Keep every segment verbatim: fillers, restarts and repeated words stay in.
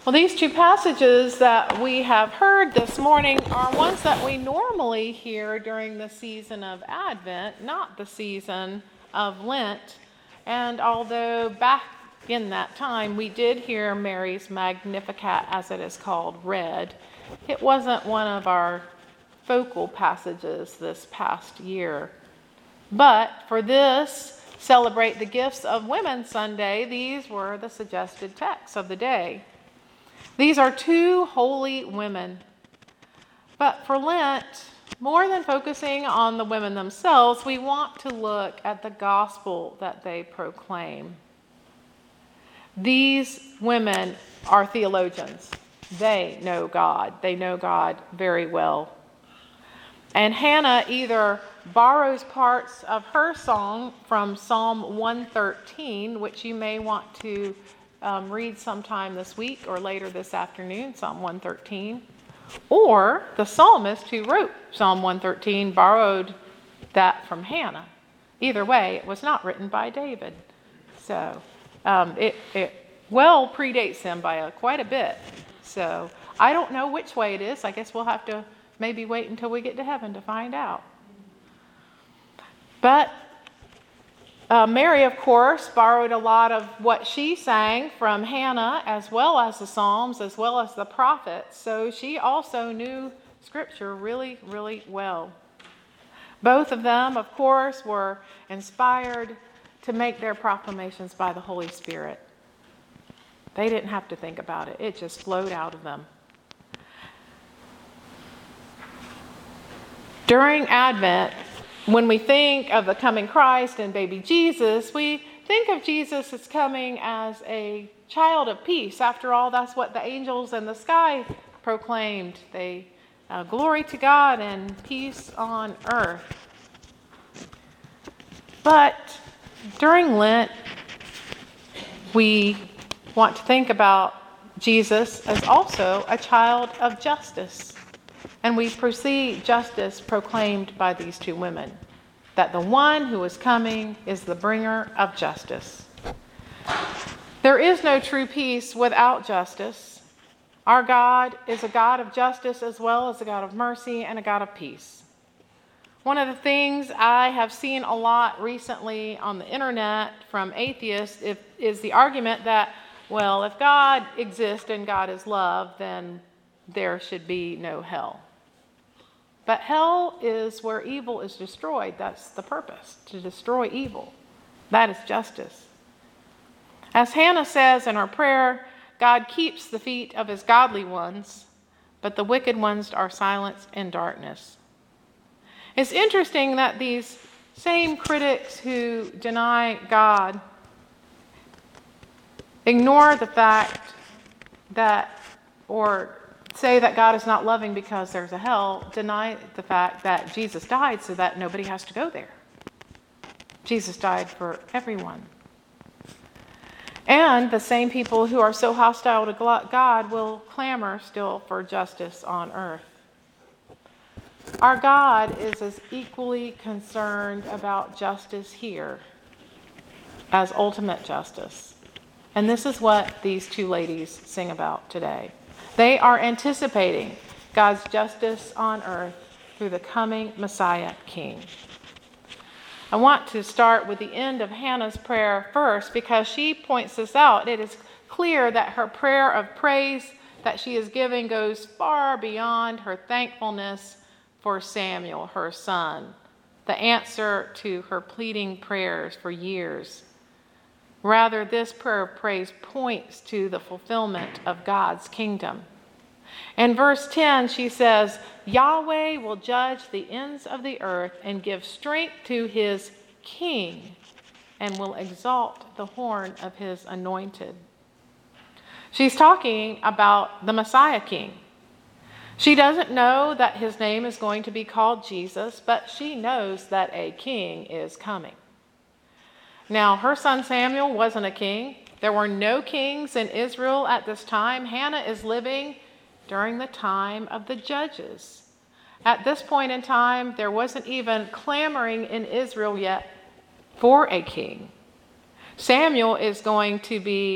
Well, these two passages that we have heard this morning are ones that we normally hear during the season of Advent, not the season of Lent. And although back in that time we did hear Mary's Magnificat, as it is called, read, it wasn't one of our focal passages this past year. But for this Celebrate the Gifts of Women Sunday, these were the suggested texts of the day. These are two holy women. But for Lent, more than focusing on the women themselves, we want to look at the gospel that they proclaim. These women are theologians. They know God. They know God very well. And Hannah either borrows parts of her song from Psalm one thirteen, which you may want to um, read sometime this week or later this afternoon, Psalm one thirteen, or the psalmist who wrote Psalm one thirteen borrowed that from Hannah. Either way, it was not written by David. So um, it, it well predates him by a, quite a bit. So I don't know which way it is. I guess we'll have to maybe wait until we get to heaven to find out. But uh, Mary, of course, borrowed a lot of what she sang from Hannah, as well as the Psalms, as well as the prophets. So she also knew Scripture really, really well. Both of them, of course, were inspired to make their proclamations by the Holy Spirit. They didn't have to think about it. It just flowed out of them. During Advent, when we think of the coming Christ and baby Jesus, we think of Jesus as coming as a child of peace. After all, that's what the angels in the sky proclaimed. They uh, glory to God and peace on earth. But during Lent, we want to think about Jesus as also a child of justice. And we see justice proclaimed by these two women, that the one who is coming is the bringer of justice. There is no true peace without justice. Our God is a God of justice as well as a God of mercy and a God of peace. One of the things I have seen a lot recently on the internet from atheists is the argument that, well, if God exists and God is love, then there should be no hell. But hell is where evil is destroyed. That's the purpose, to destroy evil. That is justice. As Hannah says in her prayer, God keeps the feet of his godly ones, but the wicked ones are silenced in darkness. It's interesting that these same critics who deny God ignore the fact that, or say that God is not loving because there's a hell, deny the fact that Jesus died so that nobody has to go there. Jesus died for everyone. And the same people who are so hostile to God will clamor still for justice on earth. Our God is as equally concerned about justice here as ultimate justice. And this is what these two ladies sing about today. They are anticipating God's justice on earth through the coming Messiah King. I want to start with the end of Hannah's prayer first because she points this out. It is clear that her prayer of praise that she is giving goes far beyond her thankfulness for Samuel, her son, the answer to her pleading prayers for years. Rather, this prayer of praise points to the fulfillment of God's kingdom. In verse ten, she says, Yahweh will judge the ends of the earth and give strength to his king and will exalt the horn of his anointed. She's talking about the Messiah King. She doesn't know that his name is going to be called Jesus, but she knows that a king is coming. Now, her son Samuel wasn't a king. There were no kings in Israel at this time. Hannah is living during the time of the judges. At this point in time, there wasn't even clamoring in Israel yet for a king. Samuel is going to be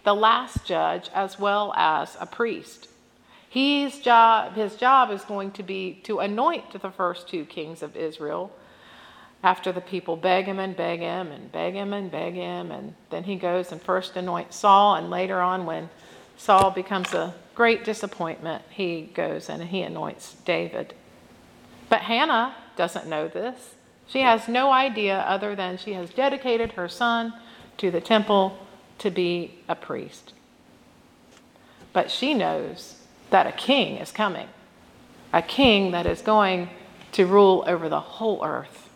the last judge as well as a priest. His job, his job is going to be to anoint the first two kings of Israel after the people beg him and beg him and beg him and beg him. And then he goes and first anoints Saul, and later on when Saul becomes a great disappointment, he goes and he anoints David. But Hannah doesn't know this. She has no idea other than she has dedicated her son to the temple to be a priest. But she knows that a king is coming, a king that is going to rule over the whole earth.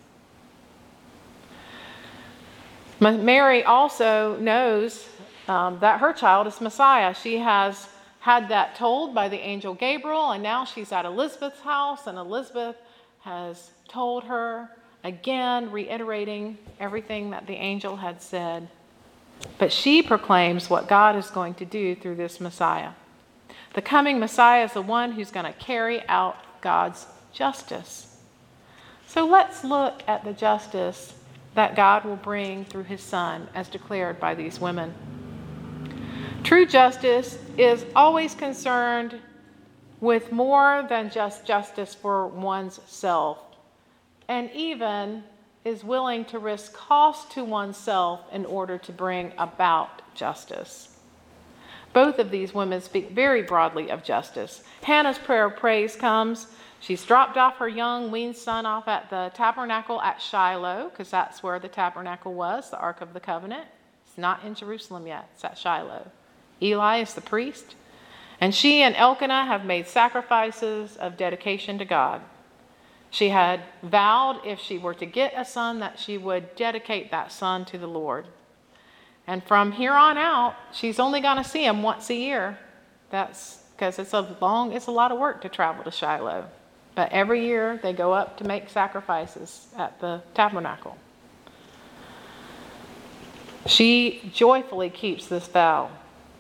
Mary also knows um, that her child is Messiah. She has had that told by the angel Gabriel, and now she's at Elizabeth's house, and Elizabeth has told her again, reiterating everything that the angel had said. But she proclaims what God is going to do through this Messiah. The coming Messiah is the one who's going to carry out God's justice. So let's look at the justice that God will bring through his Son as declared by these women. True justice is always concerned with more than just justice for one's self, and even is willing to risk cost to oneself in order to bring about justice. Both of these women speak very broadly of justice. Hannah's prayer of praise comes. She's dropped off her young weaned son off at the tabernacle at Shiloh, because that's where the tabernacle was, the Ark of the Covenant. It's not in Jerusalem yet. It's at Shiloh. Eli is the priest. And she and Elkanah have made sacrifices of dedication to God. She had vowed if she were to get a son that she would dedicate that son to the Lord. And from here on out, she's only going to see him once a year. That's because it's a long, it's a lot of work to travel to Shiloh. But every year they go up to make sacrifices at the tabernacle. She joyfully keeps this vow.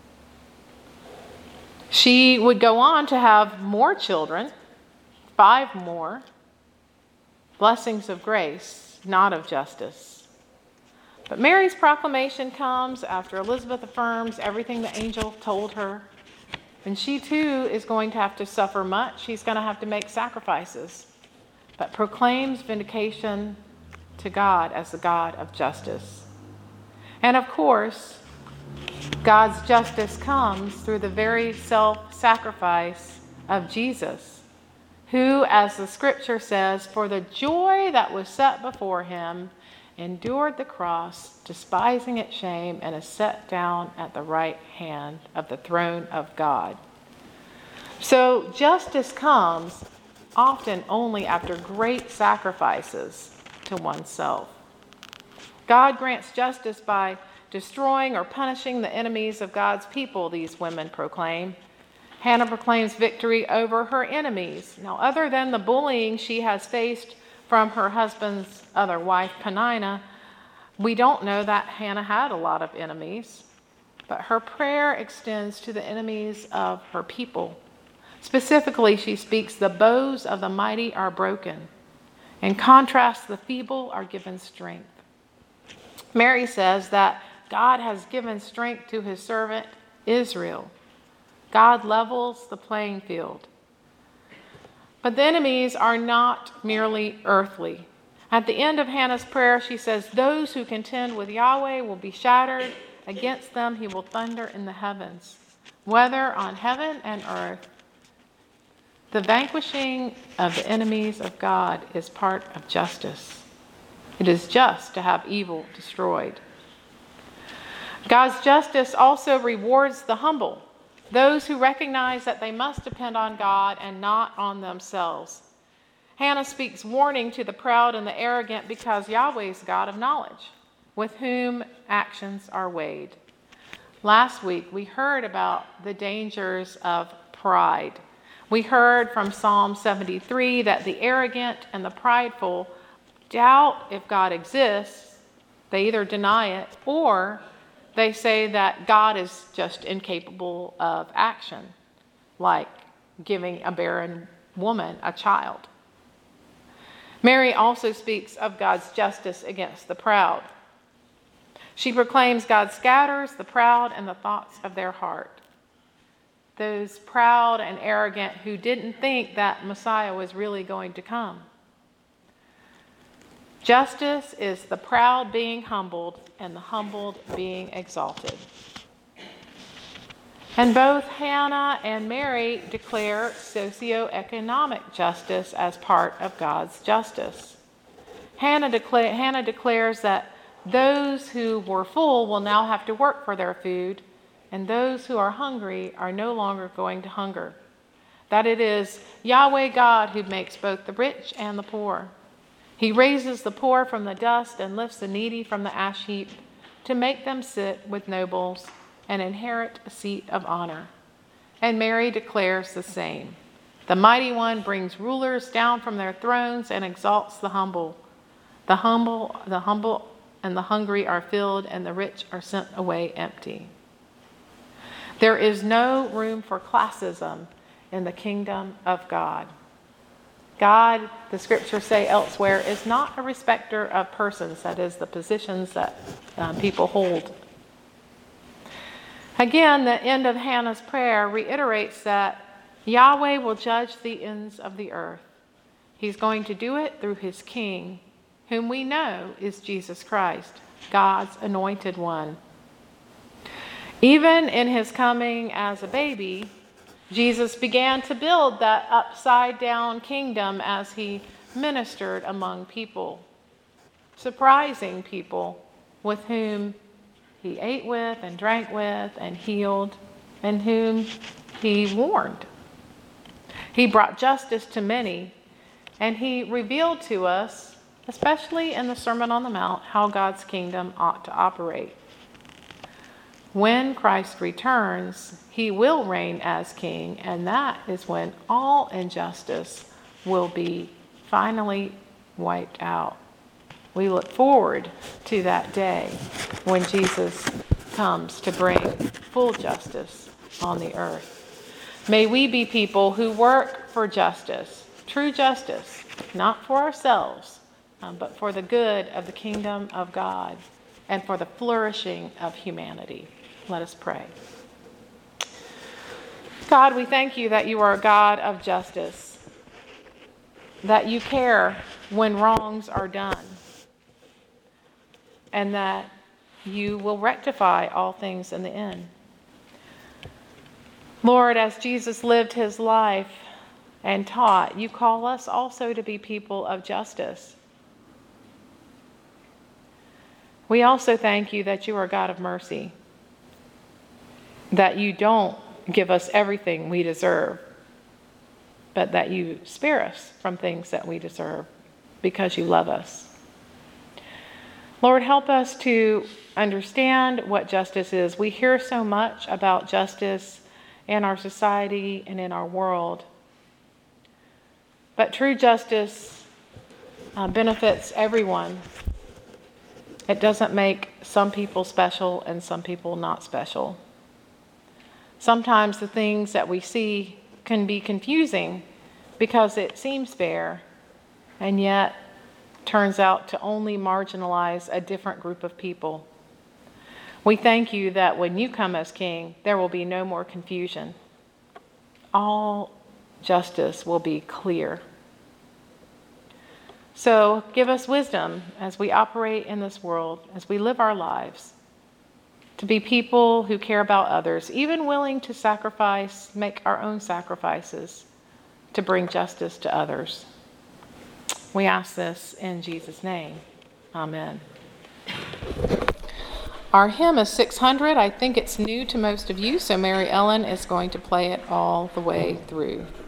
She would go on to have more children, five more, blessings of grace, not of justice. But Mary's proclamation comes after Elizabeth affirms everything the angel told her. And she too is going to have to suffer much. She's going to have to make sacrifices, but proclaims vindication to God as the God of justice. And of course, God's justice comes through the very self-sacrifice of Jesus, who, as the scripture says, for the joy that was set before him, endured the cross, despising its shame, and is set down at the right hand of the throne of God. So justice comes often only after great sacrifices to oneself. God grants justice by destroying or punishing the enemies of God's people, these women proclaim. Hannah proclaims victory over her enemies. Now, other than the bullying she has faced from her husband's other wife, Peninnah, we don't know that Hannah had a lot of enemies, but her prayer extends to the enemies of her people. Specifically, she speaks, the bows of the mighty are broken. In contrast, the feeble are given strength. Mary says that God has given strength to his servant Israel. God levels the playing field. But the enemies are not merely earthly. At the end of Hannah's prayer, she says, those who contend with Yahweh will be shattered. Against them he will thunder in the heavens. Whether on heaven and earth, the vanquishing of the enemies of God is part of justice. It is just to have evil destroyed. God's justice also rewards the humble, those who recognize that they must depend on God and not on themselves. Hannah speaks warning to the proud and the arrogant because Yahweh is God of knowledge, with whom actions are weighed. Last week, we heard about the dangers of pride. We heard from Psalm seventy-three that the arrogant and the prideful doubt if God exists. They either deny it or they say that God is just incapable of action, like giving a barren woman a child. Mary also speaks of God's justice against the proud. She proclaims God scatters the proud and the thoughts of their heart. Those proud and arrogant who didn't think that Messiah was really going to come. Justice is the proud being humbled and the humbled being exalted. And both Hannah and Mary declare socioeconomic justice as part of God's justice. Hannah, decla- Hannah declares that those who were full will now have to work for their food, and those who are hungry are no longer going to hunger. That it is Yahweh God who makes both the rich and the poor. He raises the poor from the dust and lifts the needy from the ash heap to make them sit with nobles and inherit a seat of honor. And Mary declares the same. The mighty one brings rulers down from their thrones and exalts the humble. The humble, the humble and the hungry are filled, and the rich are sent away empty. There is no room for classism in the kingdom of God. God, the scriptures say elsewhere, is not a respecter of persons, that is, the positions that uh, people hold. Again, the end of Hannah's prayer reiterates that Yahweh will judge the ends of the earth. He's going to do it through his king, whom we know is Jesus Christ, God's anointed one. Even in his coming as a baby, Jesus began to build that upside-down kingdom as he ministered among people, surprising people with whom he ate with and drank with and healed, and whom he warned. He brought justice to many, and he revealed to us, especially in the Sermon on the Mount, how God's kingdom ought to operate. When Christ returns, he will reign as king, and that is when all injustice will be finally wiped out. We look forward to that day when Jesus comes to bring full justice on the earth. May we be people who work for justice, true justice, not for ourselves, um, but for the good of the kingdom of God and for the flourishing of humanity. Let us pray. God, we thank you that you are a God of justice, that you care when wrongs are done, and that you will rectify all things in the end. Lord, as Jesus lived his life and taught, you call us also to be people of justice. We also thank you that you are a God of mercy, that you don't give us everything we deserve, but that you spare us from things that we deserve because you love us. Lord, help us to understand what justice is. We hear so much about justice in our society and in our world, but true justice uh, benefits everyone. It doesn't make some people special and some people not special. Sometimes the things that we see can be confusing because it seems fair, and yet turns out to only marginalize a different group of people. We thank you that when you come as king, there will be no more confusion. All justice will be clear. So give us wisdom as we operate in this world, as we live our lives, to be people who care about others, even willing to sacrifice, make our own sacrifices to bring justice to others. We ask this in Jesus' name. Amen. Our hymn is six hundred. I think it's new to most of you, so Mary Ellen is going to play it all the way through.